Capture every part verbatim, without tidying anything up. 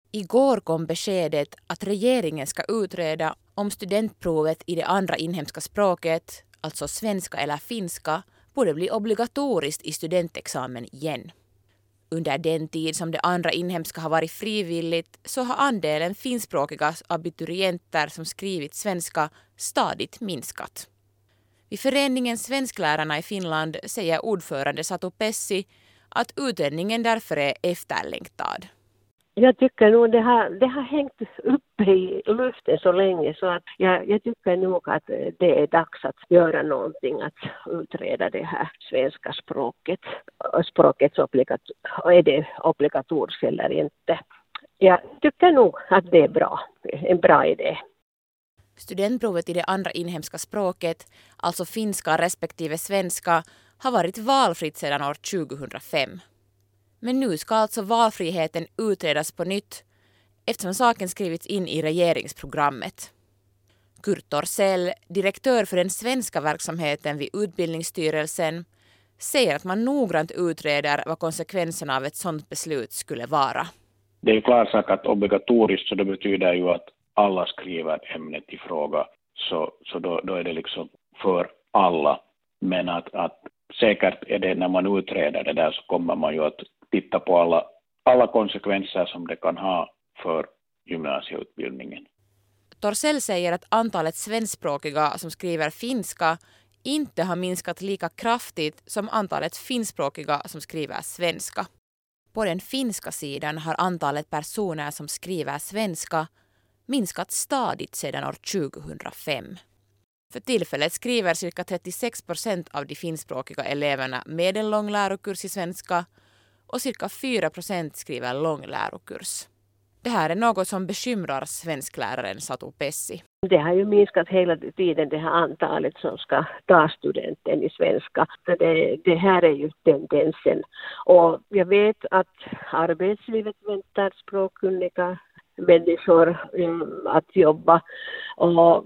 Igår kom beskedet att regeringen ska utreda om studentprovet i det andra inhemska språket, alltså svenska eller finska, borde bli obligatoriskt i studentexamen igen. Under den tid som det andra inhemska har varit frivilligt så har andelen finskspråkiga abiturienter som skrivit svenska stadigt minskat. Vid föreningen Svensklärarna i Finland säger ordförande Satu Pessi att utredningen därför är efterlängtad. Jag tycker nog det har, det har hängt upp i luften så länge så att jag, jag tycker nog att det är dags att göra någonting, att utreda det här svenska språket. Språkets obligator, är det obligatoriskt eller inte. Jag tycker nog att det är bra, en bra idé. Studentprovet i det andra inhemska språket, alltså finska respektive svenska, har varit valfritt sedan år tjugohundrafem. Men nu ska alltså valfriheten utredas på nytt eftersom saken skrivits in i regeringsprogrammet. Kurt Torssell, direktör för den svenska verksamheten vid Utbildningsstyrelsen, säger att man noggrant utreder vad konsekvenserna av ett sådant beslut skulle vara. Det är klart sak att obligatoriskt så det betyder ju att alla skriver ämnet i fråga, så, så då, då är det liksom för alla. Men att, att säkert är det när man utreder det där så kommer man ju att titta på alla, alla konsekvenser som det kan ha för gymnasieutbildningen. Torssell säger att antalet svenskspråkiga som skriver finska inte har minskat lika kraftigt som antalet finskspråkiga som skriver svenska. På den finska sidan har antalet personer som skriver svenska minskat stadigt sedan år tjugohundrafem. För tillfället skriver cirka trettiosex procent av de finskspråkiga eleverna medellång lärokurs i svenska och cirka fyra procent skriver lång lärokurs. Det här är något som bekymrar svenskläraren Satu Pessi. Det har ju minskat hela tiden det här antalet som ska ta studenten i svenska. Det, det här är ju tendensen. Och jag vet att arbetslivet väntar språkkunniga människor att jobba. Och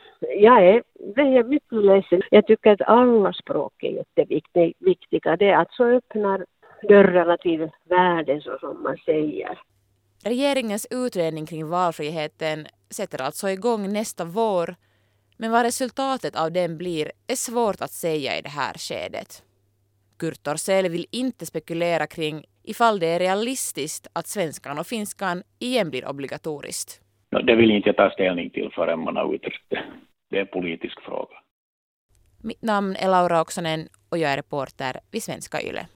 jag är, det är mycket ledsen. Jag tycker att alla språk är jätteviktiga. Det är alltså öppnar dörrarna till världen så som man säger. Regeringens utredning kring valfriheten sätter alltså igång nästa vår, men vad resultatet av den blir är svårt att säga i det här skedet. Kurt Torssell vill inte spekulera kring ifall det är realistiskt att svenskan och finskan igen blir obligatoriskt. Det vill inte jag ta ställning till förrän man har utrett det. Det är en politisk fråga. Mitt namn är Laura Oksanen och jag är reporter vid Svenska Yle.